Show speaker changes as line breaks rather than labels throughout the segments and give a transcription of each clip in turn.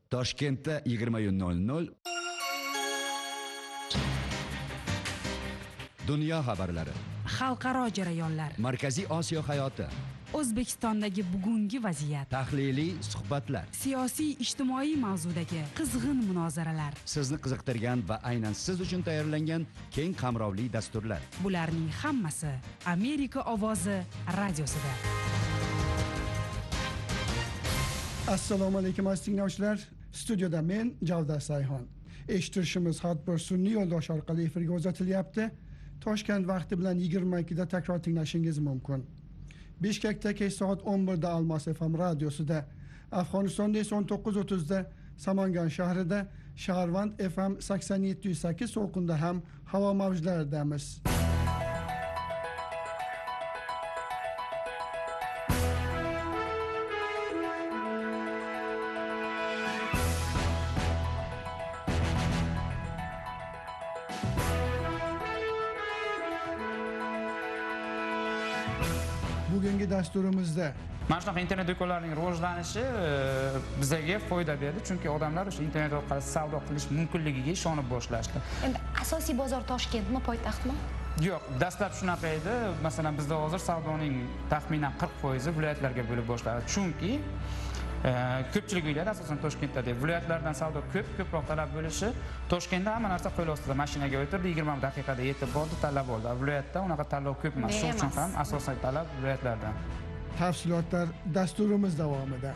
Toshkentda 20:00. Dunyo xabarlari.
Xalqaro jarayonlar.
Markaziy Osiyo hayoti.
O'zbekistondagi bugungi vaziyat.
Tahliliy suhbatlar.
Siyosiy, ijtimoiy mavzudagi qizg'in munozaralar.
Sizni qiziqtirgan va aynan siz uchun tayyorlangan keng qamrovli dasturlar.
Bularning hammasi Amerika ovozi radiosida.
Assalomu alaykum aziz tinglovchilar. Studiyada men Javdar Sayxon. Eshittirishimiz har bir sun'iy yo'ldosh orqali efirga uzatilyapti. Toshkent vaqti bilan 22 da takror tinglashingiz mumkin. Bishkekda kech soat 11 da Almos FM radiosida, Afg'onistonda esa 19:30 da Samangan shahrida, Shaharvand FM 87.8 to'lqinda ham havo mavjlaridamiz. Bugungi dasturimizda
mana shunaqa internet do'konlarining rivojlanishi bizga foyda berdi, chunki odamlar o'sha internet orqali savdo qilish mumkinligiga ishonib boshlashdi.
Endi asosiy bozor Toshkentmi, poytaxtmi?
Yo'q, dastlab shunaqa edi. Masalan, bizda hozir savdoning taxminan 40% viloyatlarga bo'lib boshladi. Chunki ko'pchilik uylar asosan Toshkentda deb, viloyatlardan savdo ko'proq talab bo'lishi, Toshkentda hamma narsa qo'l ostida, mashinaga o'tirdi, 20 daqiqada yetib bordi, talab oldi. Viloyatda unaqa tanlov ko'p emas. Shuning uchun ham asosiy talab viloyatlardan.
Tafsilotlar dasturimiz davomida.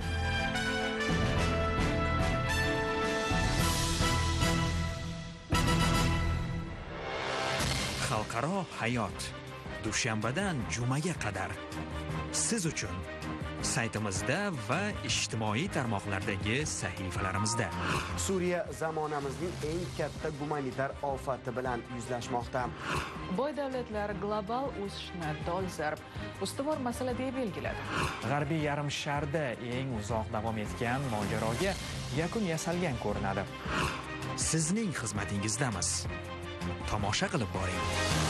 Xalqaro hayot. Dushanbadan jumaga qadar siz uchun saytimizda va ijtimoiy tarmoqlardagi sahifalarimizda.
Suriya zamonamizning eng katta gumanitar ofati bilan yuzlashmoqda.
Boy davlatlar global o'sishni dolzarb ustuvor masala deb belgiladi.
G'arbiy yarim sharda eng uzoq davom etgan mojaroga yakun yasalgan ko'rinadi.
Sizning xizmatingizdamiz. Tomosha qilib boring.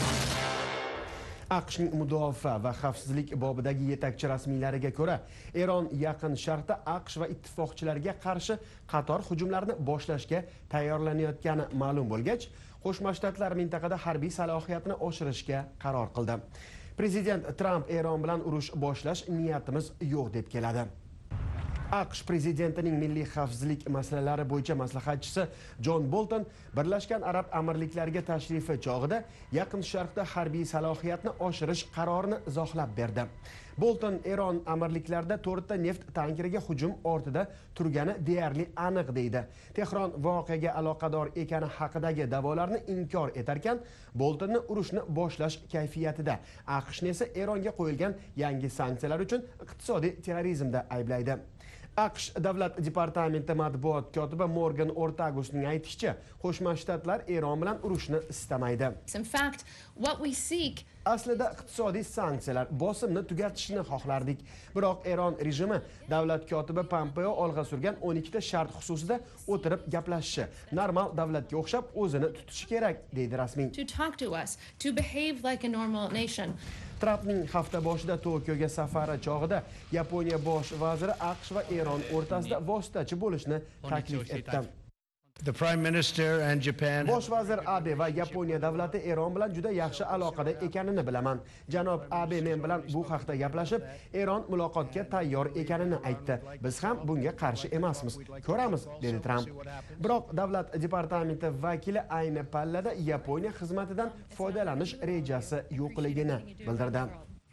AQShning mudofaa va xavfsizlik bobidagi yetakchi rasmiylariga ko'ra, Eron Yaqin Sharqda AQSh va ittifoqchilariga qarshi qator hujumlarni boshlashga tayyorlanayotgani ma'lum bo'lgach, Qo'shma Shtatlar mintaqada harbiy salohiyatini oshirishga qaror qildi. Prezident Tramp Eron bilan urush boshlash niyatimiz yo'q deb keladi. AQSh prezidentining milliy xavfsizlik masalalari bo'yicha maslahatchisi Jon Bolton Birlashgan Arab Amirliklariga tashrifi chog'ida Yaqin Sharqda harbiy salohiyatni oshirish qarorini izohlab berdi. Bolton Eron amirliklarida 4 ta neft tankeriga hujum ortida turgani deyarli aniq deydi. Tehron voqeaga aloqador ekani haqidagi da'volarni inkor etarkan, Boltonni urushni boshlash kayfiyatida, AQShni esa Eronga qo'yilgan yangi sanksiyalar uchun iqtisodiy terrorizmda ayblaydi. AQSh Davlat departamenti matbuot kotibi Morgan Ortagusning aytishicha, Qo'shma Shtatlar Eron bilan urushni istamaydi.
In fact, what we seek
Aslida iqtisodiy sanksiyalar bosimni tugatishni xohlardik. Biroq Eron rejimi davlat kotibi Pompeo olg'a surgan 12 ta shart xususida o'tirib gaplashishi, normal davlatga o'xshab o'zini tutishi kerak, deydi rasmiy.
to talk to us, to behave like a normal nation.
Trampning hafta boshida Tokioga safari chog'ida Yaponiya bosh vaziri AQSh va Eron o'rtasida vositachi bo'lishni taklif etdi.
The Prime Minister and Japan.
Bosh vazir Abe va Yaponiya davlati Eron bilan juda yaxshi aloqada ekanini bilaman. Janob Abe men bilan bu haqda gaplashib, Eron muloqotga tayyor ekanini aytdi. Biz ham bunga qarshi emasmiz. Ko'ramiz, dedi Trump. Biroq davlat departamenti vakili ayni pallada Yaponiya xizmatidan foydalanish rejasi yo'qligini bildirdi.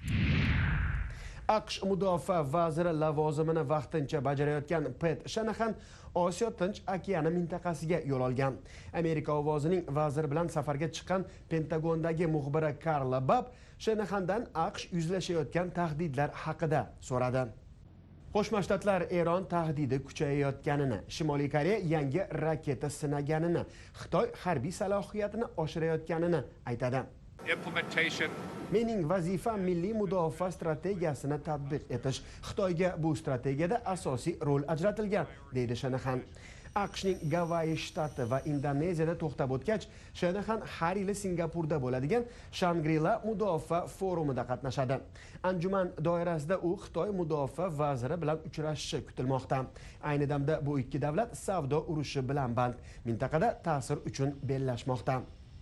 AQSh mudofaa vaziri lavozimini vaqtincha bajarayotgan Pat Shanahan Osiyo Tinch okeani mintaqasiga yo'l olgan. Amerika ovozining vazir bilan safarga chiqqan Pentagondagi muxbiri Karla Babb Shanahandan AQSh yuzlashayotgan tahdidlar haqida so'radi. Qo'shma Shtatlar Eron tahdidi kuchayayotganini, Shimoliy Koreya yangi raketa sinaganini, Xitoy harbiy salohiyatini oshirayotganini aytadi. Mening vazifam milliy mudofaa strategiyasini tatbiq etish. Xitoyga bu strategiyada asosiy rol ajratilgan, deydi Shanahan. AQShning Gavayi shtati va Indoneziyada to'xtab o'tgach, Shanaxan har yili Singapurda bo'ladigan Shangri-La mudofaa forumida qatnashadi. Anjuman doirasida u Xitoy mudofaa vaziri bilan uchrashishi kutilmoqda. Ayni damda bu ikki davlat savdo urushi bilan band, mintaqada ta'sir uchun bellashmoqda.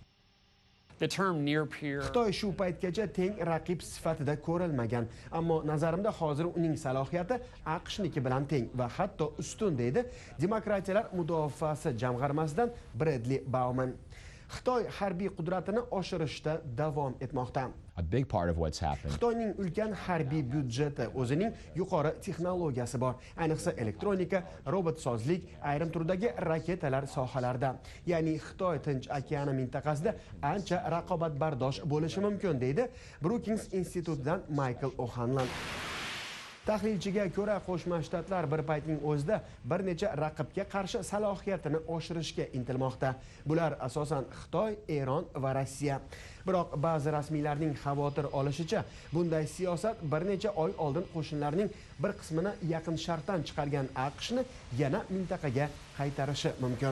Xitoy shu paytgacha teng raqib sifatida ko'rilmagan, ammo nazarimda hozir uning salohiyati AQShniki bilan teng va hatto ustun, deydi Demokratiyalar mudofaasi jamg'armasidan Bradley Bauman. Xitoy harbiy qudratini oshirishda davom etmoqda. Xitoyning ulkan harbiy byudjeti, o'zining yuqori texnologiyasi bor, ayniqsa elektronika, robotsozlik, ayrim turdagi raketalar sohalarida. Ya'ni Xitoy Tinch okeani mintaqasida ancha raqobatbardosh bo'lishi mumkin, deydi Brookings institutidan Michael O'Hanlon. Tahlilchiga ko'ra, Qo'shma Shtatlar bir paytning o'zida bir necha raqibga qarshi salohiyatini oshirishga intilmoqda. Bular asosan Xitoy, Eron va Rossiya. Biroq ba'zi rasmiylarning xavotir olishicha, bunday siyosat bir necha oy oldin qo'shinlarning bir qismini Yaqin Sharqdan chiqargan AQShni yana mintaqaga qaytarishi mumkin.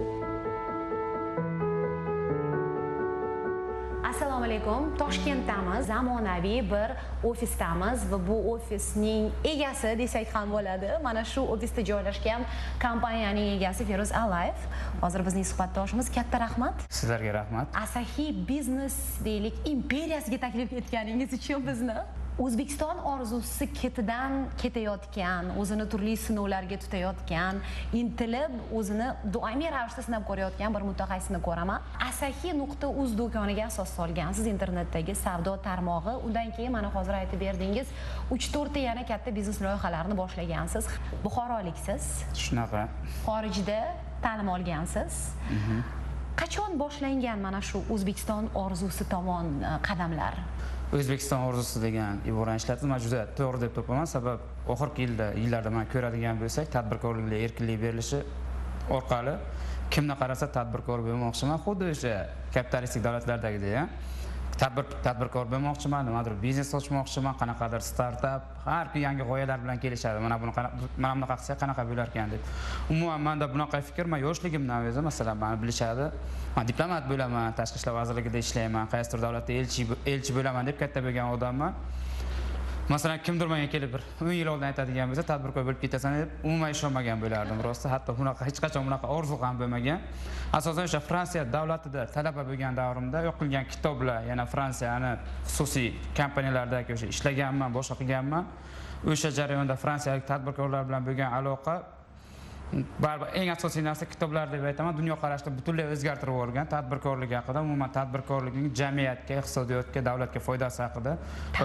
Assalomu alaykum. Toshkentdamiz, zamonaviy bir ofisdamiz va bu ofisning egasi desak ham bo'ladi. Mana shu ofisda joylashgan kompaniyaning egasi Feruz Aliyev. Hozir bizning suhbatdoshimiz. Katta rahmat.
Sizlarga rahmat.
Asahi biznes deylik imperiyasiga taklif etganingiz uchun bizni O'zbekiston orzusi ketidan ketayotgan, o'zini turli sinovlarga tutayotgan, intilib o'zini doimiy ravishda sinab ko'rayotgan bir mutaxassisni ko'raman. Asahi.uz do'koniga asos solgansiz, internetdagi savdo tarmog'i. Undan keyin mana hozir aytib berdingiz, 3-4 ta yana katta biznes loyihalarini boshlagansiz. Buxoroliksiz.
Shunaqa.
Xorijda ta'lim olgansiz. Qachon boshlangan mana shu O'zbekiston orzusi tomon qadamlar?
O'zbekiston orzusi degan iborani ishlatib, men juda to'g'ri deb topaman. Sabab oxirgi yillarda men ko'radigan bo'lsak, tadbirkorlikga erkinlik berilishi orqali kimni qarasa tadbirkor bo'lmoqchiman, xuddi o'sha kapitalistik davlatlardagidek, tadbirkor bo'lmoqchiman, nimadir biznes ochmoqchiman, qanaqadir startap, har kun yangi g'oyalar bilan kelishadi. Mana bunaqa qilsak qanaqa bo'lar ekan deb. Umuman menda bunaqa fikr, men yoshligimdan o'zi, masalan, meni bilishadi. Men diplomat bo'laman, tashqi ishlar vazirligida ishlayman, qaysidir davlatda elchi bo'laman deb katta bo'lgan odamman. Masalan, kimdir menga kelib bir 10 yil oldin aytadigan bo'lsa, tadbirkor bo'lib ketasan deb umuman ishonmagan bo'lardim. Rosti, hatto bunaqa hech qachon bunaqa orzu ham bo'lmagan. Asosan o'sha Fransiya davlatida talaba bo'lgan davrimda o'qilgan kitoblar, yana Fransiyani xususiy kompaniyalardagi o'sha ishlaganman, boshqa qilganman. O'sha jarayonda fransiyalik tadbirkorlar bilan bo'lgan aloqa baribir eng asosiy narsa kitoblar deb aytaman. Dunyoqarashni butunlay o'zgartirib yuborgan tadbirkorlik haqida, umuman tadbirkorlikning jamiyatga, iqtisodiyotga, davlatga foydasi haqida va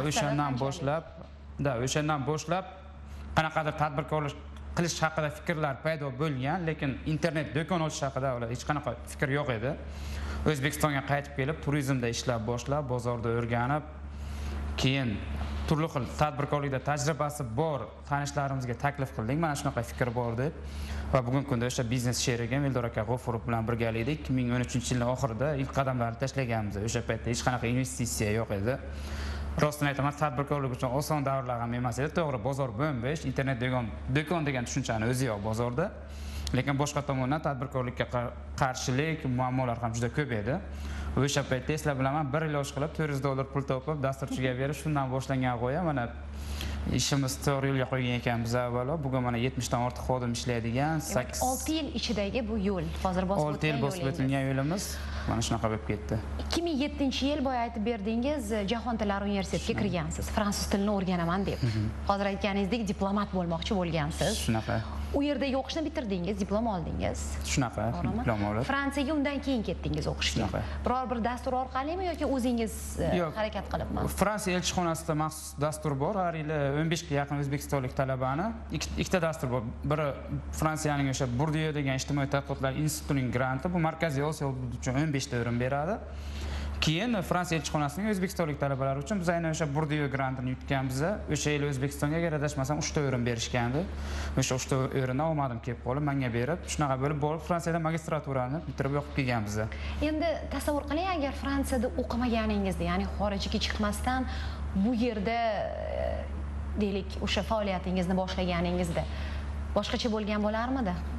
o'shandan boshlab qanaqadir tadbirkorlik qilish haqida fikrlar paydo bo'lgan, lekin internet do'kon ochish haqida hech qanaqa fikr yo'q edi. O'zbekistonga qaytib kelib, turizmda ishlab boshlab, bozorda o'rganib, keyin turli xil tadbirkorlikda tajribasi bor tanishlarimizga taklif qildik. Mana shunaqa fikr bor deb. Va bugungi kunda o'sha biznes sherigim Eldor aka G'ofurov bilan birgalikda 2013-yilning oxirida ilk qadamlarni tashlaganmiz. O'sha paytda hech qanaqa investitsiya yo'q edi. Rostini aytaman, tadbirkorlik uchun oson davrlar ham emas edi. To'g'ri, bozor bo'm-bo'sh, internet do'kon degan tushunchani o'zi yo'q bozorda. Lekin boshqa tomondan tadbirkorlikka qarshilik, muammolar ham juda ko'p edi. O'sha paytda esla bilaman, bir iloji qilib $400 pul topib, dasturchiga berib, shundan boshlangan g'oya. Mana ishimiz to'g'ri yo'lga qo'ygan ekanmiz avvalo. Bugun mana 70 dan ortiq xodim ishlaydigan
6 yil ichidagi bu yo'l, hozir bosib o'tgan
6 yil bosib o'tilgan yo'limiz mana shunaqa bo'lib ketdi.
2007-yil boya aytib berdingiz, Jahon tillari universitetiga kirgansiz, fransuz tilini o'rganaman deb. Hozir aytganingizdek diplomat bo'lmoqchi bo'lgansiz.
Shunaqa.
U yerdagi o'qishni bitirdingiz, diplom oldingiz.
Shunaqa, diplom olib.
Fransiyaga undan keyin ketdingiz o'qishga. Biror bir dastur orqalimi yoki o'zingiz harakat qilibmi?
Fransiya elchixonasida maxsus dastur bor. Har yili 15 ga yaqin o'zbekistonlik talabani ikkita dastur bor. Biri Fransiyaning o'sha Bourdieu degan ijtimoiy tadqiqotlar institutining granti, bu Markaziy Osiyo hududi uchun 15 ta o'rin beradi. Keyin Fransiya elchixonasining o'zbekistonlik talabalar uchun biz aynan o'sha Bourdieu grantini yutganmiz. O'sha yil O'zbekistonga adashmasam 3 ta o'rin berishgandi. O'sha 3 ta o'rindan olmadim kelib qolib, menga berib, shunaqa bo'lib borib Fransiyada magistraturani bitirib o'qib kelganmiz.
Endi tasavvur qiling, agar Fransiyada o'qimaganingizda, ya'ni xorijga chiqmasdan bu yerda deylik o'sha faoliyatingizni boshlaganingizda boshqacha bo'lgan bo'larmidi?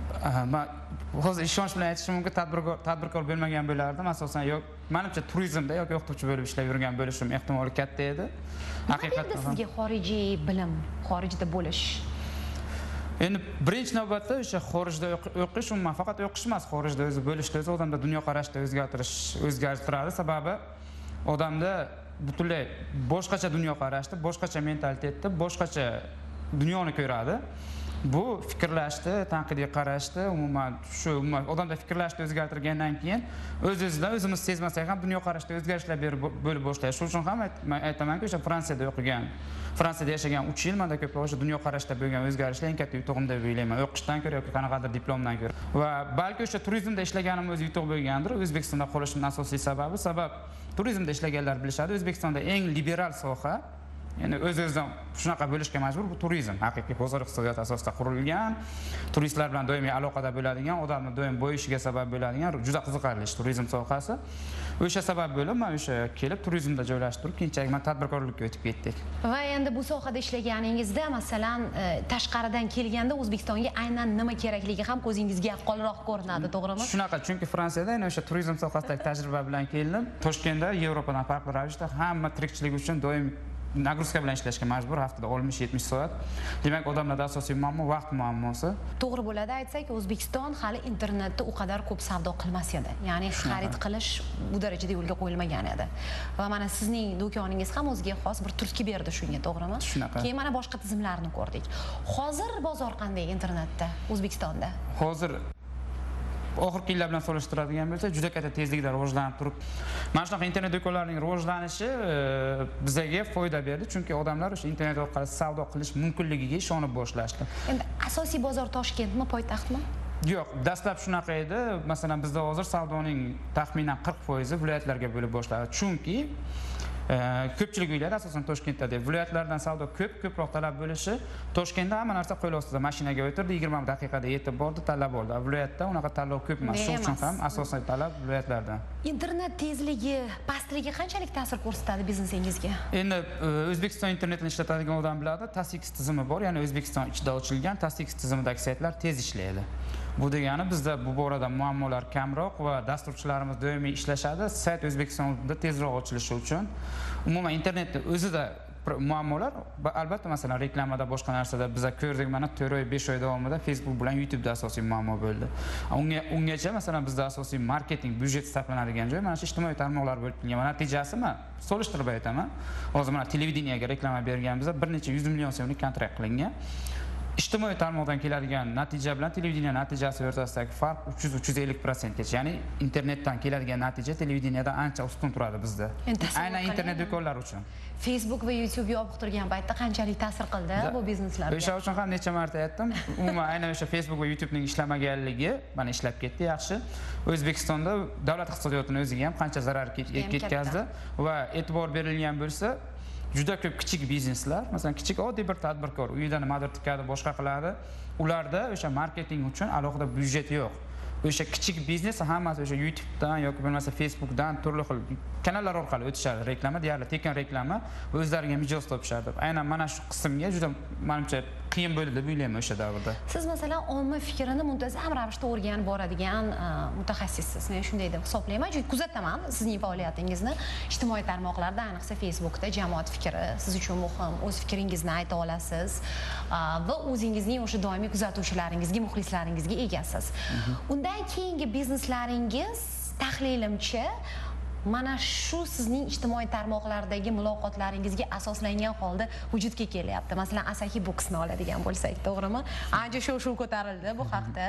Men hozir ishonch bilan aytishim mumkin, tadbirkor bo'lmagan bo'lardim. Asosan yo'q, menimcha turizmda yoki o'qituvchi bo'lib ishlab yurgan bo'lishim ehtimoli katta edi.
Haqiqatdan sizga xorijiy bilim, xorijda bo'lish?
Endi birinchi navbatda o'sha xorijda o'qish, umuman faqat o'qish emas, xorijda o'zi bo'lishda o'zi odamda dunyoqarashni o'zgartiradi. Sababi odamda butunlay boshqacha dunyoqarashda, boshqacha mentalitetda, boshqacha dunyoni ko'radi. Bu fikrlashni, tanqidiy qarashni, umuman odamda fikrlashni o'zgartirgandan keyin o'z-o'zidan o'zimiz sezmasak ham dunyoqarashda o'zgarishlar bo'lib boshlaydi. Shuning uchun ham aytamanki, o'sha Fransiyada o'qigan, Fransiyada yashagan 3 yil menda ko'proq o'sha dunyoqarashda bo'lgan o'zgarishlar eng katta yutug'im deb o'ylayman. O'qishdan ko'ra yoki qanaqadir diplomdan ko'ra. Va balki o'sha turizmda ishlaganim o'zi yutuq bo'lgandir. O'zbekistonda qolishimning asosiy sababi, turizmda ishlaganlar bilishadi, O'zbekistonda eng liberal soha, ya'ni o'z-o'zidan shunaqa bo'lishga majbur, bu turizm. Haqiqiy bozor iqtisodiyoti asosida qurilgan, turistlar bilan doimiy aloqada bo'ladigan, odamni doim bo'yishiga sabab bo'ladigan juda qiziqarli ish turizm sohasi. O'sha sabab bo'lib men o'sha kelib turizmda joylashib turib, keyinchalik men tadbirkorlikka o'tib ketdik.
Va endi bu sohada ishlaganingizda, masalan, tashqaridan kelganda O'zbekistonga aynan nima kerakligi ham ko'zingizga yaqqolroq ko'rinadi, to'g'rimi?
Shunaqa, chunki Fransiyada yana o'sha turizm sohasidagi tajriba bilan keldim. Toshkentda Yevropadan farqli ravishda hamma tirikchilik uchun doim nagruzka bilan ishlashga majbur, haftada 60-70 soat. Demak, odamlarda asosiy muammo vaqt muammosi.
To'g'ri bo'ladi aytsak, O'zbekiston hali internetda u qadar ko'p savdo qilmas edi. Ya'ni xarid qilish bu darajada yo'lga qo'yilmagan edi. Va mana sizning do'koningiz ham o'ziga xos bir turtki berdi shunga, to'g'rimi?
Shunaqa.
Keyin mana boshqa tizimlarni ko'rdik. Hozir bozor qanday internetda O'zbekistonda?
Hozir oxirgi yillar bilan solishtiradigan bo'lsak, juda katta tezlikda rivojlanib turibdi. Mana shunaqa internet do'konlarining rivojlanishi bizga foyda berdi, chunki odamlar o'sha internet orqali savdo qilish mumkinligiga ishonib boshlashdi.
Endi asosiy bozor Toshkentmi, poytaxtmi?
Yo'q, dastlab shunaqa edi. Masalan, bizda hozir savdoning taxminan 40% viloyatlarga bo'lib boshladi. Chunki ko'pchilik uylar asosan Toshkentda deb, viloyatlardan savdo ko'proq talab bo'lishi, Toshkentda hamma narsa qo'l ostida, mashinaga o'tirdi, 20 daqiqada yetib bordi, talab oldi. Viloyatda unaqa tanlov ko'p emas. Shuning uchun ham asosiy talab viloyatlardan.
Internet tezligi, pastligi qanchalik ta'sir ko'rsatadi biznesingizga?
Endi O'zbekiston internetini ishlatadigan odam biladi, TASX tizimi bor, ya'ni O'zbekiston ichida ochilgan TASX tizimidagi saytlar tez ishlaydi. Bu degani bizda bu borada muammolar kamroq va dasturchilarimiz doimiy ishlashadi. Sayt O'zbekistonda tezroq ochilishi uchun umuman internetda o'zida muammolar, albatta masalan reklamada, boshqa narsada biza ko'rdik, mana 4 oy 5 oy davomida Facebook bilan YouTube'da asosiy muammo bo'ldi. Ungacha masalan bizda asosiy marketing byudjeti sarflanadigan joy mana shu ijtimoiy tarmoqlar bo'lib kelgan. Natijasimi solishtirib aytaman. Hozir mana televideniyega reklama berganimizda bir necha 100 million so'mlik kontrakt qilingan. Ijtimoiy tarmoqdan keladigan natija bilan televideniya natijasi o'rtasidagi farq 300-350%gacha. Ya'ni internetdan keladigan natija televideniyadan ancha ustun turadi bizda. Aynan internet do'konlari uchun.
Facebook va YouTube yopiq turgan paytda qanchalik ta'sir qildi bu bizneslarga?
O'sha uchun ham necha marta aytdim. Umuman aynan o'sha Facebook va YouTubening ishlamaganligi mana ishlab ketdi, yaxshi. O'zbekistonda davlat iqtisodiyotining o'ziga ham qancha zarar ketkazdi va e'tibor berilgan bo'lsa, juda ko'p kichik bizneslar, masalan, kichik oddiy bir tadbirkor uyida nimadir tikadi, boshqa qiladi. Ularda o'sha marketing uchun alohida byudjet yo'q. O'sha kichik biznes hammasi o'sha YouTube'dan yoki bo'lmasa Facebook'dan turli xil kanallar orqali o'tishadi. Reklama deyarli tekin reklama, o'zlariga mijoz topishadi. Aynan mana shu qismga juda menimcha qiyin bo'ldi deb o'ylayman o'sha davrda.
Siz masalan omma fikrini muntazam ravishda o'rganib boradigan mutaxassissiz. Men shunday deb hisoblayman, chunki kuzataman sizning faoliyatingizni ijtimoiy tarmoqlarda, ayniqsa Facebook'da jamoat fikri siz uchun muhim. O'z fikringizni ayta olasiz va o'zingizning o'sha doimiy kuzatuvchilaringizga, muxlislaringizga egasiz. Undan keyingi bizneslaringiz tahlilimcha mana shu sizning ijtimoiy tarmoqlardagi muloqotlaringizga asoslangan holda vujudga kelyapti. Masalan, Asahi Books'ni oladigan bo'lsak, to'g'rimi? Ancha shu ko'tarildi bu haqda.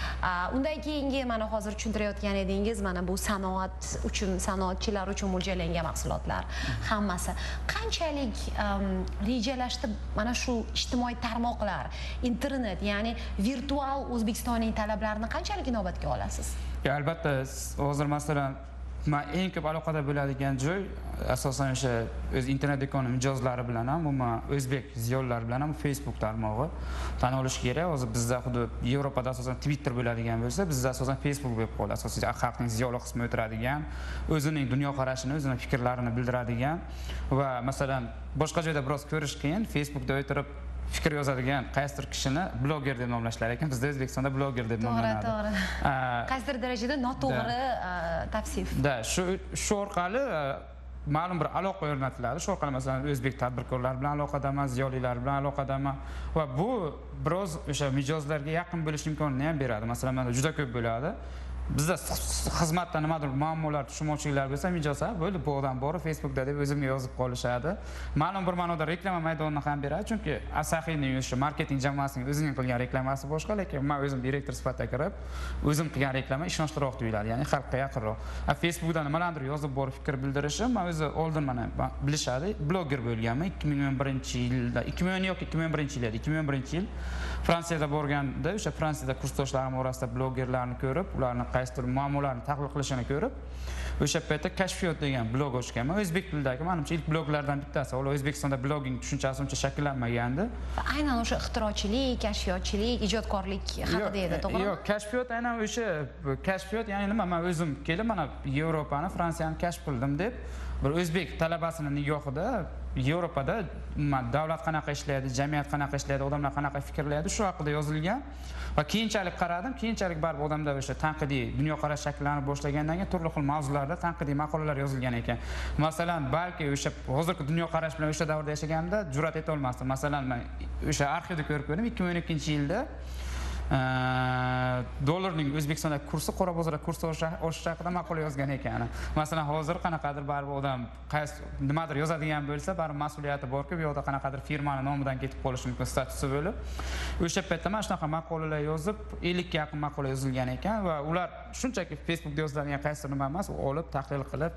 Undan keyingi mana hozir tushuntirayotgan edingiz, mana bu sanoat uchun, sanoatchilar uchun mo'ljallangan mahsulotlar hammasi. Qanchalik rejalashdi mana shu ijtimoiy tarmoqlar, internet, ya'ni virtual O'zbekistonning talablarini qanchalik inobatga olasiz?
Albatta, hozir masalan men eng ko'p aloqada bo'ladigan joy asosan o'sha o'z internet do'koni mijozlari bilan ham, umuman o'zbek ziyolilari bilan ham Facebook tarmog'i. Tan olish kerak, hozir bizda hudud Yevropada asosan Twitter bo'ladigan bo'lsa, bizda asosan Facebook bo'lib qoldi. Asosiy xalqning ziyoli qismi o'tiradigan, o'zining dunyoqarashini, o'zining fikrlarini bildiradigan va masalan boshqa joyda biroz ko'rish qiyin. Facebookda o'tirib fikr yozadigan qaysidir kishini bloger deb nomlashlar ekan. Bizda O'zbekistonda bloger deb nomlanadi.
To'g'ri. Qaysidir darajada noto'g'ri tavsif.
Shu orqali ma'lum bir aloqa o'rnatiladi. Shu orqali masalan o'zbek tadbirkorlar bilan aloqadaman, ziyolilar bilan aloqadaman va bu biroz o'sha mijozlarga yaqin bo'lish imkonini ham beradi. Masalan, mana juda ko'p bo'ladi. Bizda xizmatda nimadir muammolar, tushunmovchiliklar bo'lsa, mijoza bo'ldi, bu odam bor Facebookda deb o'zimga yozib qolishadi. Ma'lum bir ma'noda reklama maydonini ham beradi, chunki Asahiyning o'sha marketing jamoasining o'zining qilgan reklamasi boshqa, lekin men o'zim direktor sifatida kirib, o'zim qilgan reklama ishonchliroq tuyuladi, ya'ni xalqqa yaqinroq. Facebookda nimalardir yozib borib fikr bildirishim, men o'zi oldin mana bilishadi, bloger bo'lganman 2011-yilda, 2010 yoki 2011-yil edi, 2011-yil Fransiyada borganda, o'sha Fransiyada kursdoshlarim orasida blogerlarni ko'rib, ularning qaysidir muammolarni tahlil qilishini ko'rib, o'sha paytda Kashfiyot degan blog ochganman. O'zbek tilidagi menimcha ilk bloglardan bittasi. O'zbekistonda blogging tushunchasi uncha shakllanmagandi.
Aynan o'sha ixtirochilik, kashfiyotchilik, ijodkorlik haqida edi, to'g'rimi?
Yo'q, kashfiyot aynan o'sha kashfiyot, ya'ni nima? Men o'zim kelib mana Yevropani, Fransiyani kashf qildim deb bir o'zbek talabasining nigohida Yevropada davlat qanaqa ishlaydi, jamiyat qanaqa ishlaydi, odamlar qanaqa fikrlaydi, shu haqida yozilgan. Va keyinchalik qaradim, keyinchalik baribir odamda o'sha tanqidiy dunyoqarash shakllanib boshlagandan keyin turli xil mavzularda tanqidiy maqolalar yozilgan ekan. Masalan, balki o'sha hozirgi dunyoqarash bilan o'sha davrda yashaganimda jur'at eta olmasdim. Masalan, men o'sha arxivda ko'rib ko'rdim 2012-yilda dollarning O'zbekistondagi kursi, qora bozorda kursi oshishi haqida maqola yozgan ekan. Masalan, hozir qanaqadir baribir odam nimadir yozadigan bo'lsa, baribir mas'uliyati bor-ku, bu yoqda qanaqadir firmani nomidan ketib qolishi mumkin, statusi bo'lib. O'sha paytda mana shunaqa maqolalar yozib, 50 ga yaqin maqola yozilgan ekan va ular shunchaki Facebookda yoziladigan qaysi nima emas, olib, tahlil qilib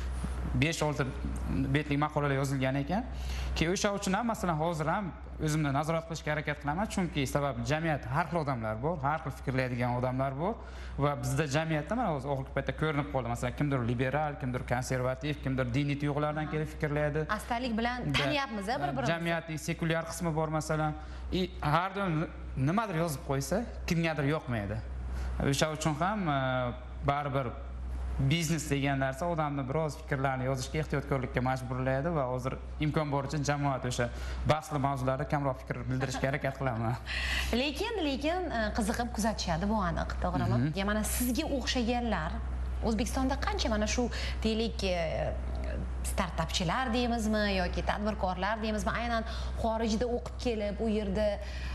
5-6 betlik maqolalar yozilgan ekan. Ki o'sha uchun ham masalan hozir ham o'zimni nazorat qilishga harakat qilaman, chunki sabab jamiyat har xil odamlar bor, har xil fikrlaydigan odamlar bor va bizda jamiyatda mana hozir oxirgi paytda ko'rinib qoldi. Masalan, kimdir liberal, kimdir konservativ, kimdir diniy tuyg'ulardan kelib fikrlaydi.
Astalik bilan taniyapmiz bir-birimizni.
Jamiyatning sekulyar qismi bor masalan. Har doim nimadir yozib qo'ysa, kimgadir yoqmaydi. O'sha uchun ham baribir biznes degan narsa odamni biroz fikrlarni yozishga ehtiyotkorlikka majburlaydi va hozir imkon boricha jamoat o'sha bahsli mavzularda kamroq fikr bildirishga harakat qilaman.
Lekin qiziqib kuzatishadi, bu aniq, to'g'rimi? Mana sizga o'xshaganlar O'zbekistonda qancha mana shu deylik startapchilar deymizmi yoki tadbirkorlar deymizmi, aynan xorijda o'qib kelib, u yerda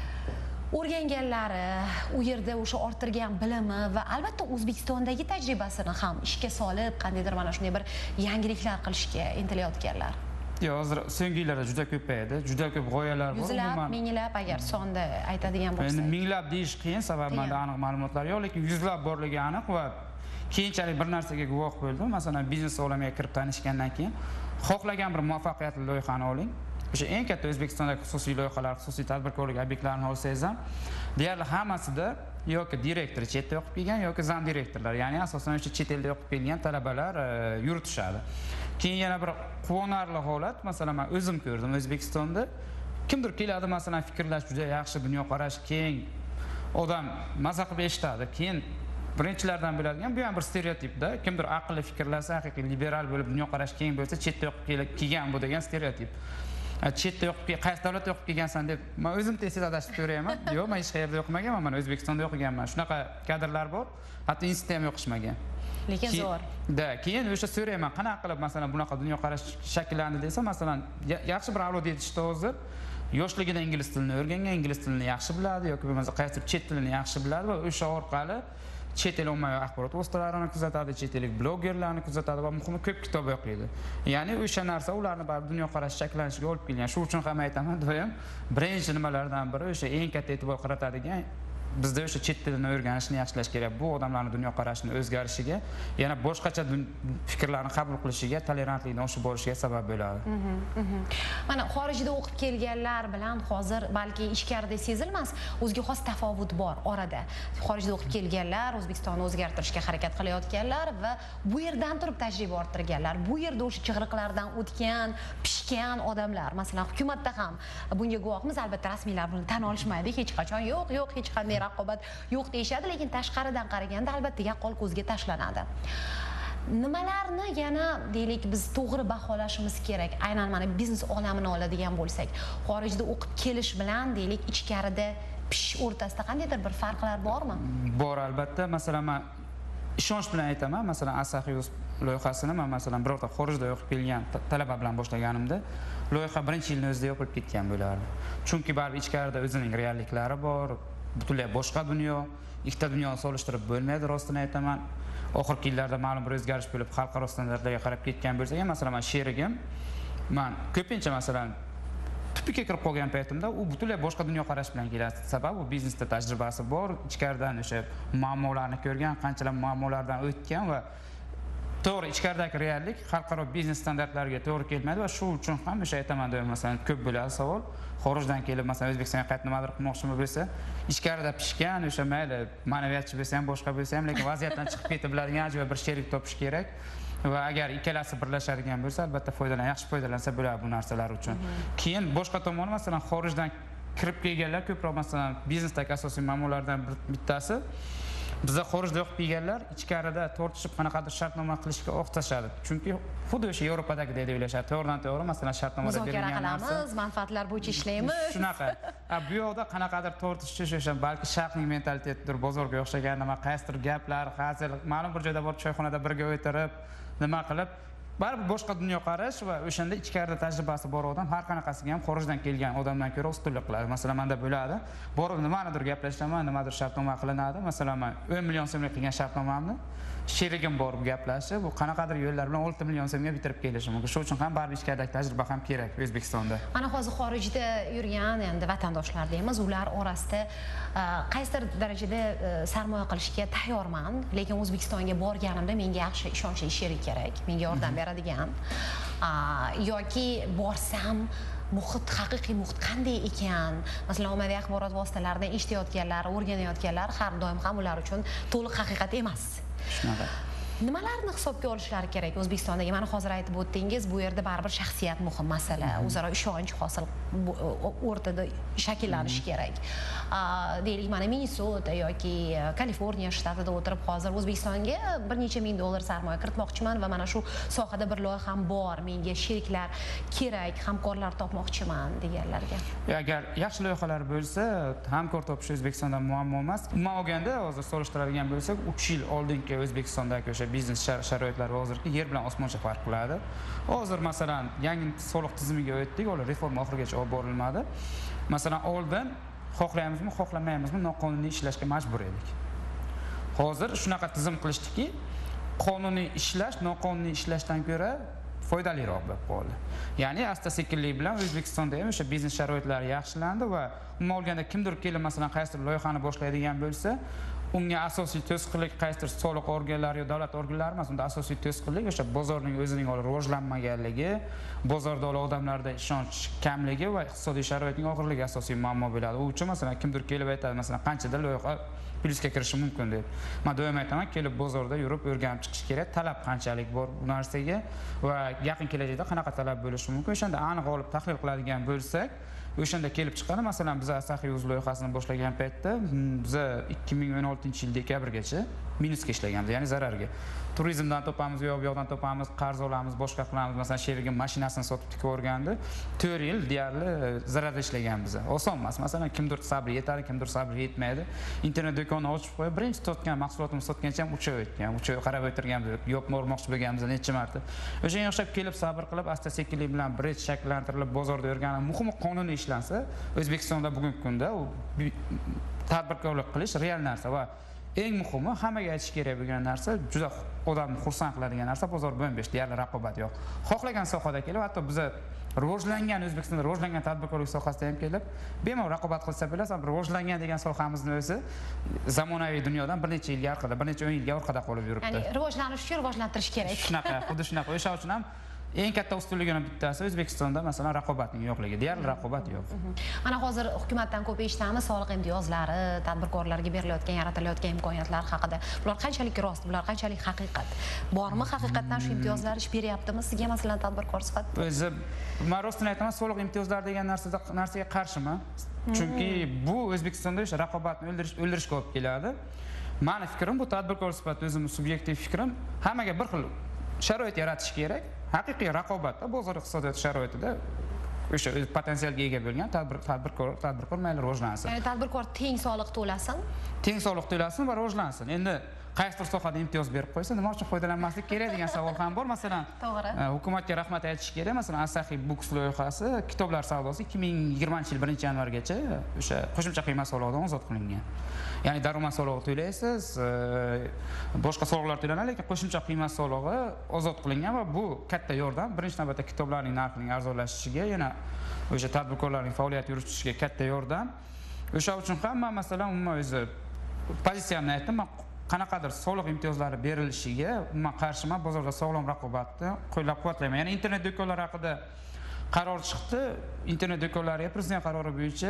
o'rganganlari, u yerda o'sha orttirgan bilimi va albatta O'zbekistondagi tajribasini ham ishga solib, qandaydir mana shunday bir yangiliklar qilishga intilayotganlar.
Yo'q, hozir so'nggi yillarda juda ko'paydi, juda ko'p g'oyalar bor.
Yuzlab, minglab agar sonda aytadigan bo'lsak.
Endi minglab deyish qiyin, sababi menda aniq ma'lumotlar yo'q, lekin yuzlab borligi aniq va keyinchalik bir narsaga guvoh bo'ldim. Masalan, biznes olamiga kirib tanishgandan keyin xohlagan bir muvaffaqiyatli loyihani oling. O'sha eng katta O'zbekistondagi xususiy loyihalar, xususiy tadbirkorlik obyektlarini olsangiz ham, deyarli hammasida yoki direktor chetda o'qib kelgan yoki zam direktorlar, ya'ni asosan o'sha chet elda o'qib kelgan talabalar yuritishadi. Keyin yana bir quvonarli holat, masalan, men o'zim ko'rdim O'zbekistonda. Kimdir keladi, masalan, fikrlash juda yaxshi, dunyoqarash keng, odam maza qilib eshitadi. Keyin birinchilardan biladigan bu ham bir stereotipda, kimdir aqlli fikrlasa, haqiqiy liberal bo'lib, dunyoqarash keng bo'lsa, chetda o'qib kelgan bu degan stereotip. Chetda o'qib, qaysi davlatda o'qib kelgansan deb men o'zim tez adashib ko'raman. Yo'q, men hech qayerda o'qimaganman, men O'zbekistonda o'qiganman. Shunaqa kadrlar bor, hatto institutda ham o'qishmagan.
Lekin zo'r.
Keyin o'sha so'rayman, qanaqa qilib masalan bunaqa dunyoqarash shakllandi desa, masalan, yaxshi bir avlod yetishdi hozir. Yoshligida ingliz tilini o'rgangan, ingliz tilini yaxshi biladi yoki bo'lmasa qaysi chet tilini yaxshi biladi va o'sha orqali chet el ommaviy axborot vositalarini kuzatadi, chet ellik blogerlarni kuzatadi va muhimi ko'p kitob o'qiydi. Ya'ni o'sha narsa ularni baribir dunyoqarash shakllanishiga olib kelgan. Shuning uchun ham aytaman, doim birinchi nimalardan biri o'sha eng katta e'tibor qaratadigan bizda o'sha chet tilini o'rganishni yaxshilash kerak. Bu odamlarning dunyoqarashining o'zgarishiga, yana boshqacha fikrlarni qabul qilishiga, tolerantlikni oshib borishiga sabab bo'ladi.
Mana xorijda o'qib kelganlar bilan hozir balki ichkarida sezilmas, o'ziga xos tafovut bor orada. Xorijda o'qib kelganlar, O'zbekistonni o'zgartirishga harakat qilayotganlar va bu yerdan turib tajriba orttirganlar. Bu yerda o'sha chig'iriqlardan o'tgan, pishgan odamlar, masalan, hukumatda ham bunga guvohmiz, albatta rasmiylar buni tan olishmaydi, hech qachon yo'q, hech qanday raqobat yo'q deyishadi, lekin tashqaridan qaraganda albatta yaqqol ko'zga tashlanadi. nimalarni yana deylik biz to'g'ri baholashimiz kerak, aynan mana biznes olamini oladigan bo'lsak, xorijda o'qib kelish bilan deylik ichkarida pish o'rtasida qandaydir bir farqlar bormi?
Bor, albatta. Masalan, men ishonch bilan aytaman, masalan Asaxius loyihasini men masalan birorta xorijda o'qib kelgan talaba bilan boshlaganimda loyiha birinchi yilning o'zida yopilib ketgan bo'lardi. Chunki baribir ichkarida o'zining realliklari bor, butunlay boshqa dunyo, ikkita dunyoni solishtirib bo'lmaydi, rostini aytaman. Oxirgi yillarda ma'lum bir o'zgarish bo'lib, xalqaro standartlarga qarab ketgan bo'lsa ham, masalan, men sherigim, men ko'pincha masalan tupikka kirib qolgan paytimda u butunlay boshqa dunyoqarash bilan keladi. Sababi u biznesda tajribasi bor, ichkaridan o'sha muammolarni ko'rgan, qanchalar muammolardan o'tgan va to'g'ri ichkaridagi reallik xalqaro biznes standartlariga to'g'ri kelmaydi va shu uchun ham o'sha aytaman doim masalan ko'p bo'ladi savol. Xorijdan kelib masalan O'zbekistonga qaytib nimadir qilmoqchimi bo'lsa, ichkarida pishgan o'sha mayli ma'naviyatchi bo'lsa ham, boshqa bo'lsa ham, lekin vaziyatdan chiqib ketib biladigan ajoyib bir sherik topish kerak. Va agar ikkalasi birlashadigan bo'lsa, albatta yaxshi foydalansa bo'ladi bu narsalar uchun. Keyin boshqa tomoni masalan xorijdan kirib kelganlar ko'proq masalan biznesdagi asosiy muammolardan bittasi bizda xorijda o'qib kelganlar ichkarida tortishib qanaqadir shartnoma qilishga o'xshashadi. Chunki xuddi o'sha Yevropadagi deb o'ylashadi. To'g'ridan-to'g'ri masalan shartnomada berilgan narsa.
Qilamiz, manfaatlar bo'yicha ishlaymiz.
Shunaqa. Bu yoqda qanaqadir tortishish o'sha balki sharqning mentalitetidir, bozorga o'xshagan nima qaysidir gaplar, hazil, ma'lum bir joyda borib choyxonada birga o'tirib, nima qilib baribir boshqa dunyoqarash va o'shanda ichkarida tajribasi bor odam har qanaqasiga ham xorijdan kelgan odamdan ko'ra ustunlik qiladi. Masalan, menda bo'ladi. Borib nimanidir gaplashaman, nimadir shartnoma qilinadi. Masalan, men 10 million so'mlik qilgan shartnomamni sherigim borib gaplashib, bu qanaqadir yo'llar bilan 6 million so'mga bitirib kelishi mumkin. Shuning uchun ham baribir ichkaridagi tajriba ham kerak O'zbekistonda.
Mana hozir xorijda yurgan endi vatandoshlar deymiz, ular orasida qaysidir darajada sarmoya qilishga tayyorman, lekin O'zbekistonga borganimda menga yaxshi ishonchli sherik kerak, menga yordam beradigan. Yoki borsam haqiqiy muhit qanday ekan, masalan ommaviy axborot vositalaridan eshitayotganlar, o'rganayotganlar har doim ham ular uchun to'liq haqiqat emas.
Shunaqa.
Nimalarni hisobga olishlari kerak O'zbekistondagi? Mana hozir aytib o'tdingiz, bu yerda baribir shaxsiyat muhim masala, o'zaro ishonch hosil o'rtada shakllanishi kerak. Deylik, mana Minnesota yoki Kaliforniya shtatida o'tirib hozir O'zbekistonga bir necha ming dollar sarmoya kiritmoqchiman va mana shu sohada bir loyiham bor, menga sheriklar kerak, hamkorlar topmoqchiman deganlarga.
Agar yaxshi loyihalar bo'lsa, hamkor topish O'zbekistonda muammo emas. Umuman olganda hozir solishtiradigan bo'lsak, 3 yil oldingi O'zbekistondagi o'sha biznes sharoitlari hozirgi yer bilan osmoncha farq qiladi. Hozir masalan yangi soliq tizimiga o'tdik, ular reforma oxirigacha olib borilmadi. Masalan, oldin xohlaymizmi, xohlamaymizmi noqonuniy ishlashga majbur edik. Hozir shunaqa tizim qilishdiki, qonuniy ishlash noqonuniy ishlashdan ko'ra foydaliroq bo'lib qoldi. Ya'ni asta-sekinlik bilan O'zbekistonda ham o'sha biznes sharoitlari yaxshilandi va umuman olganda kimdir kelib masalan qaysidir loyihani boshlaydigan bo'lsa, unga asosiy to'sqinlik qaysidir soliq organlari yo davlat organlari emas, unda asosiy to'sqinlik o'sha bozorning o'zining rivojlanmaganligi, bozorda odamlarda ishonch kamligi va iqtisodiy sharoitning og'irligi asosiy muammo bo'ladi. U uchun masalan kimdir kelib aytadi, masalan qanchadir loyiha plyusga kirishi mumkin deb. Men doim aytaman, kelib bozorda yurib o'rganib chiqish kerak, talab qanchalik bor bu narsaga va yaqin kelajakda qanaqa talab bo'lishi mumkin. O'shanda aniq olib tahlil qiladigan bo'lsak, o'shanda kelib chiqadi. Masalan, biz Asaxius loyihasini boshlagan paytda biz 2016-yil dekabrgacha minusga ishlaganmiz, ya'ni zararga. Turizmdan topamiz, bu yoqdan topamiz, qarz olamiz, boshqa qilamiz. Masalan, sherigim mashinasini sotib tikib o'rgandi. 4 yil deyarli zararda ishlagan biz. Oson emas. Masalan, kimdir sabri yetadi, kimdir sabri yetmaydi. Internet do'konini ochib qo'yib, birinchi sotgan mahsulotimizni sotgancha ham ucha o'tgan. Ucha qarab o'tirganmiz, yopmoqchi bo'lganmiz necha marta. O'shanga o'xshab kelib sabr qilib, asta-sekinlik bilan birinchi shakllantirilib bozorda yurgan, muhimi qonuniy ishlansa, O'zbekistonda bugungi kunda u tadbirkorlik qilish real narsa va eng muhimi hammaga aytish kerak bo'lgan narsa, juda odamni xursand qiladigan narsa, bozor bo'm-bo'sh, deyarli raqobat yo'q. Xohlagan sohada kelib, hatto biz rivojlangan O'zbekistonda rivojlangan tadbirkorlik sohasida ham kelib, bemalol raqobat qilsa bilasan, rivojlangan degan sohamizni o'zi zamonaviy dunyodan bir necha yilga orqada, bir necha 10 yilga orqada qolib yuribdi.
Ya'ni rivojlanish uchun rivojlantirish kerak.
Shunaqa, xuddi shunaqa. O'sha uchun ham eng katta ustunligining bittasi O'zbekistonda masalan raqobatning yo'qligi, deyarli raqobat yo'q.
Mana hozir hukumatdan ko'p eshitamiz soliq imtiyozlari, tadbirkorlarga berilayotgan, yaratilayotgan imkoniyatlar haqida. Bular qanchalik rost, bular qanchalik haqiqat? Bormi haqiqatdan shu imtiyozlar ish beryaptimi sizga masalan tadbirkor sifatida?
O'zi men rostini aytaman, soliq imtiyozlari degan narsaga qarshiman. Chunki bu O'zbekistonda o'sha raqobatni o'ldirishga olib keladi. mani fikrim, bu tadbirkor sifatida o'zimning subyektiv fikrim, hammaga bir xil sharoit yaratish kerak. Haqiqiy raqobatda bozor iqtisodiyoti sharoitida o'sha potensialga ega bo'lgan tadbirkor mayli rivojlansin.
Ya'ni tadbirkor teng soliq to'lasin.
Teng soliq to'lasin va rivojlansin. Endi qaysidir sohada imtiyoz berib qo'ysa, nima uchun foydalanmaslik kerak degan savol ham bor. Masalan,
to'g'ri.
Hukumatga rahmat aytish kerak. Masalan, Asahi Books loyihasi kitoblar savdosi 2020-yil 1-yanvargacha o'sha qo'shimcha qiymat solig'idan ozod qilingan. Ya'ni daromad solig'i to'laysiz, boshqa solig'lar to'lanadi, lekin qo'shimcha qiymat solig'i ozod qilingan va bu katta yordam. Birinchi navbatda kitoblarning narxining arzonlashishiga, yana o'sha tadbirkorlarning faoliyat yuritishiga katta yordam. O'sha uchun ham men masalan umuman o'zi pozitsiyamni aytdim. Qanaqadir soliq imtiyozlari berilishiga men qarshiman, bozorda sog'lom raqobatni qo'llab-quvvatlayman. Ya'ni internet do'konlar haqida qaror chiqdi. Internet do'konlariga prezident qarori bo'yicha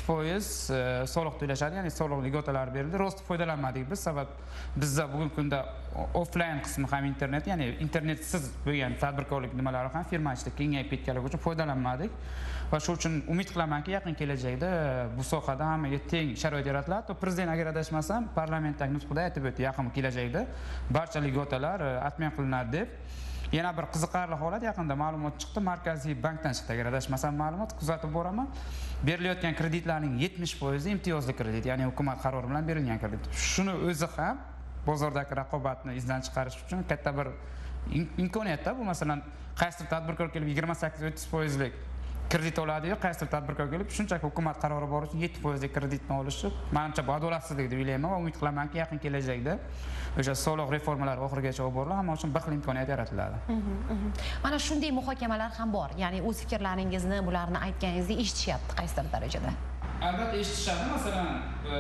2% soliq to'lashadi, ya'ni soliq ligotalari berildi. Rost foydalanmadik biz, sabab bizda bugungi kunda offline qismi ham internet, ya'ni internetsiz bo'lgan tadbirkorlik nimalari ham firma ichida kengayib ketganligi uchun foydalanmadik. Va shu uchun umid qilamanki, yaqin kelajakda bu sohada hammaga teng sharoit yaratiladi. Prezident agar adashmasam, parlamentdagi nutqida aytib o'tdi, yaqin kelajakda barcha ligotalar atmen qilinadi deb. Yana bir qiziqarli holat yaqinda ma'lumot chiqdi, Markaziy bankdan chiqdi, agar adashmasam ma'lumot, kuzatib boraman. Berilayotgan kreditlarning 70% imtiyozli kredit, ya'ni hukumat qarori bilan berilgan kredit. Shuni o'zi ham bozordagi raqobatni izdan chiqarish uchun katta bir imkoniyatda. Bu masalan, qaysidir tadbirkor kelib 28-30% lik kredit oladi-yu, qaysidir tadbirkor kelib shunchaki hukumat qarori bor uchun 7% lik kreditni olishi menimcha bu adolatsizlik deb o'ylayman va umid qilamanki, yaqin kelajakda o'sha soliq reformalari oxirigacha olib boriladi, hamma uchun bir xil imkoniyat yaratiladi.
Mana shunday muhokamalar ham bor. Ya'ni o'z fikrlaringizni, bularni aytganingizni eshitishyapti qaysidir darajada.
Albatta eshitishadi. Masalan,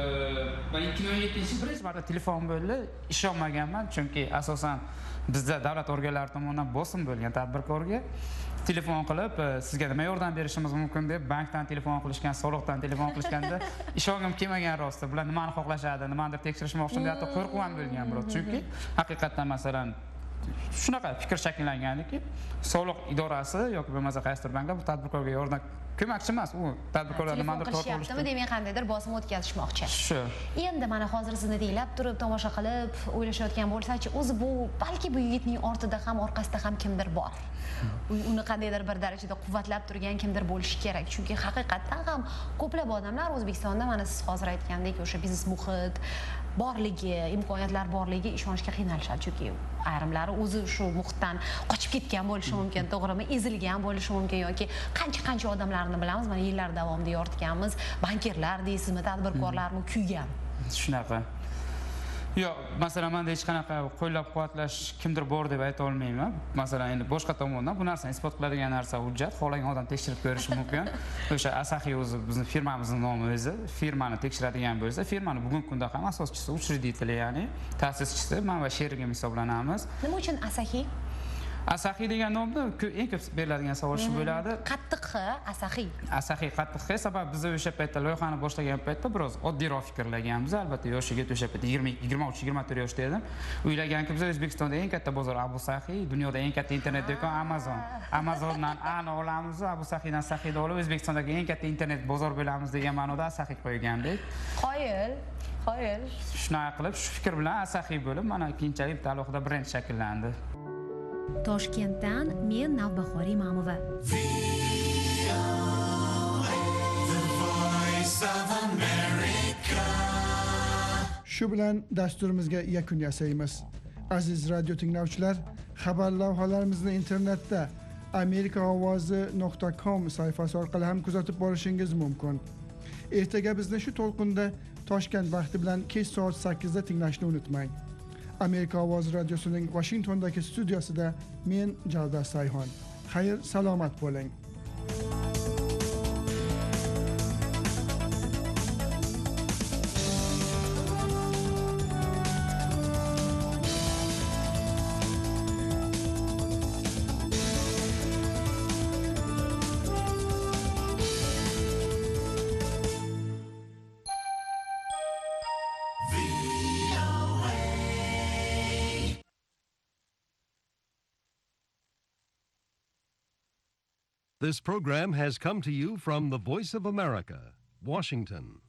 men 2017-yil birinchi marta telefon bo'ldi, ishonmaganman, chunki asosan bizda davlat organlari tomonidan bosim bo'lgan tadbirkorga telefon qilib, sizga nima yordam berishimiz mumkin deb bankdan telefon qilishgan, soliqdan telefon qilishganda ishongim kelmagan rosti. Bular nimani xohlashadi, nimanidir tekshirishmoqchi deb qo'rquv ham bo'lgan biroq. Chunki haqiqatan masalan shunaqa fikr shakllanganki, soliq idorasi yoki bo'lmasa qaysidir banklar bu tadbirkorga yordam ko'makchi emas, u tadbirkorlar nimanidir tortib olishdi.
Demak, qandaydir bosim o'tkazishmoqchi.
Shu.
Endi mana hozir sizni tinglab turib, tomosha qilib, o'ylashayotgan bo'lsa-chi, o'zi bu balki bu yigitning ortida ham, orqasida ham kimdir bor. Uni qandaydir bir darajada quvvatlab turgan kimdir bo'lishi kerak. Chunki haqiqatan ham ko'plab odamlar O'zbekistonda mana siz hozir aytgandek o'sha biznes muhit borligi, imkoniyatlar borligiga ishonishga qiynalishadi. Chunki ayrimlari o'zi shu muhitdan qochib ketgan bo'lishi mumkin, to'g'rimi? Ezilgan bo'lishi mumkin yoki qancha odamlarni bilamiz, mana yillar davomida yoritganmiz, bankirlar deysizmi, tadbirkorlarmi kuygan.
Shunaqa. Yo'q, masalan, menda hech qanaqa qo'llab-quvvatlash kimdir bor deb ayta olmayman. Masalan, endi boshqa tomondan bu narsani isbot qiladigan narsa hujjat, xohlagan odam tekshirib ko'rishi mumkin. O'sha Asahi o'zi bizning firmamizning nomi o'zi, firmani tekshiradigan bo'lsa, firmani bugungi kunda ham asoschisi, uchreditelyi, ya'ni ta'sischisi men va sherigim hisoblanamiz.
Nima uchun Asahi?
Asahi degan nomda eng ko'p beriladigan savol shu bo'ladi.
Qattiq Asahi.
Asahi qattiq, sabab biz o'sha paytda loyihani boshlagan paytda biroz oddiyroq fikrlaganmiz. Albatta yoshligim o'sha paytda 23-24 yoshda edim. O'ylaganki biz O'zbekistonda eng katta bozor Abu Sahi, dunyoda eng katta internet do'kon Amazon. Amazondan Ani olamiz, Abu Sahidan Sahida olib O'zbekistondagi eng katta internet bozor bo'lamiz degan ma'noda Asahi qo'ygandik.
Qoyil.
Shunaqa qilib, shu fikr bilan Asahi bo'lib, mana keyinchalik bitta alohida brend shakllandi.
Toshkentdan men Navbahor Imamova.
Shu bilan dasturimizga yakun yasaymiz. Aziz radio tinglovchilar, xabar lavhalarimizni internetda amerikaovozi.com sayfasi orqali ham kuzatib borishingiz mumkin. Ertaga bizni shu to'lqinda Toshkent vaqti bilan kech soat 8 da tinglashni unutmang. Amerika Ovozi radiosining Washingtondagi studiyasida men Javdar Sayhon. Xayr, salomat bo'ling.
This program has come to you from the Voice of America, Washington.